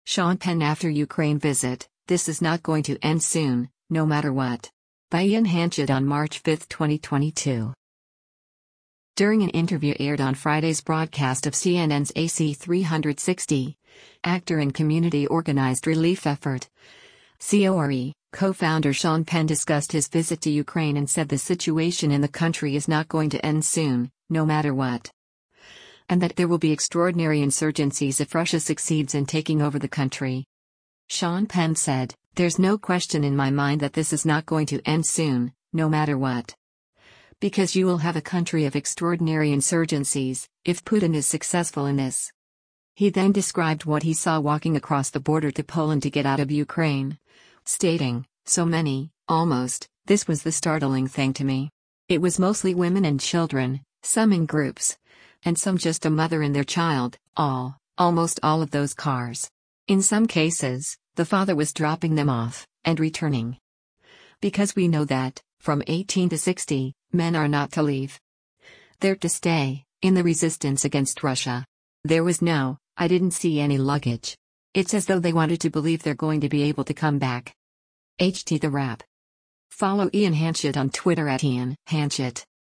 Sean Penn after Ukraine visit, this is not going to end soon, no matter what. By Ian Hanchett on March 5, 2022. During an interview aired on Friday's broadcast of CNN's AC 360, actor and community organized relief effort CORE co-founder Sean Penn discussed his visit to Ukraine and said the situation in the country is not going to end soon, no matter what. And that there will be extraordinary insurgencies if Russia succeeds in taking over the country. Sean Penn said, "There's no question in my mind that this is not going to end soon, no matter what. Because you will have a country of extraordinary insurgencies, if Putin is successful in this." He then described what he saw walking across the border to Poland to get out of Ukraine, stating, "So many, almost, this was the startling thing to me. It was mostly women and children, some in groups, and some just a mother and their child, almost all of those cars. In some cases, the father was dropping them off, and returning. Because we know that, from 18 to 60, men are not to leave. They're to stay, in the resistance against Russia. I didn't see any luggage. It's as though they wanted to believe they're going to be able to come back." HT The Wrap. Follow Ian Hanchett on Twitter @Ian Hanchett.